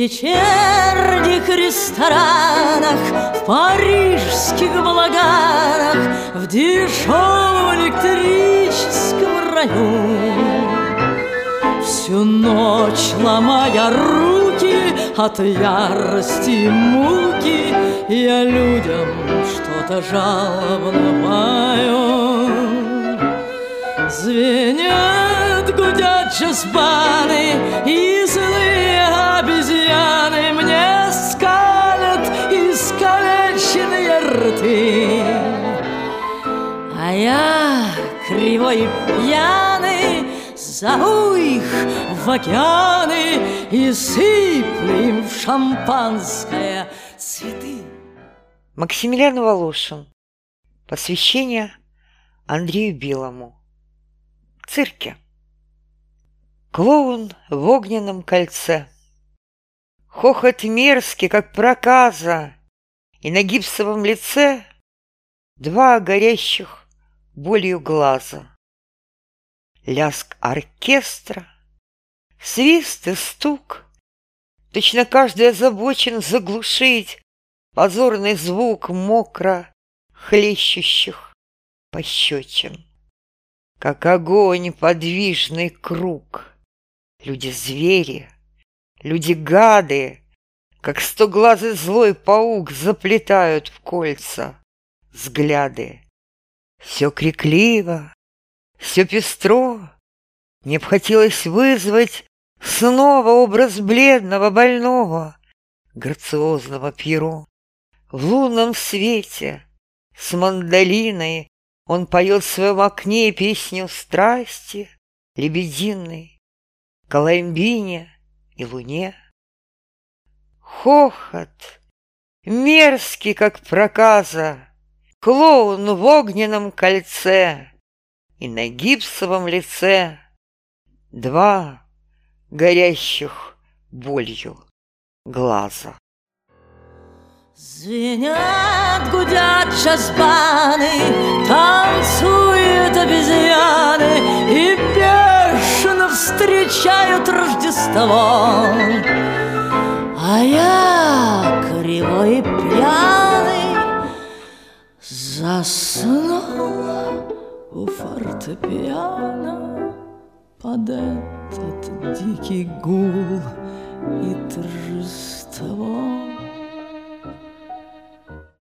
вечерних ресторанах, в парижских балаганах, в дешевом электрическом раю. Всю ночь, ломая руки от ярости и муки, я людям что-то жалобно пою. Звенят, гудят джаз-баны, и злые обезьяны мне скалят искалеченные рты. А я, кривой и пьяный, зову их в океаны и сыплю им в шампанское цветы. Максимилиан Волошин. Посвящение Андрею Белому. В цирке. Клоун в огненном кольце. Хохот мерзкий, как проказа, и на гипсовом лице два горящих болью глаза. Лязг оркестра, свист и стук. Точно каждый озабочен заглушить позорный звук мокро хлещущих пощечин. Как огонь подвижный круг. Люди-звери, люди-гады, как стоглазый злой паук, заплетают в кольца взгляды. Все крикливо, все пестро. Мне б хотелось вызвать снова образ бледного больного, грациозного Пьеро. В лунном свете с мандолиной он поет в своем окне песню страсти лебединой, Коломбине и луне. Хохот, мерзкий, как проказа, клоун в огненном кольце, и на гипсовом лице два горящих болью глаза. Звенят, гудят джаз-баны, танцуют обезьяны и бешено встречают Рождество. А я, кривой и пьяный, заснул у фортепиано под этот дикий гул и торжество.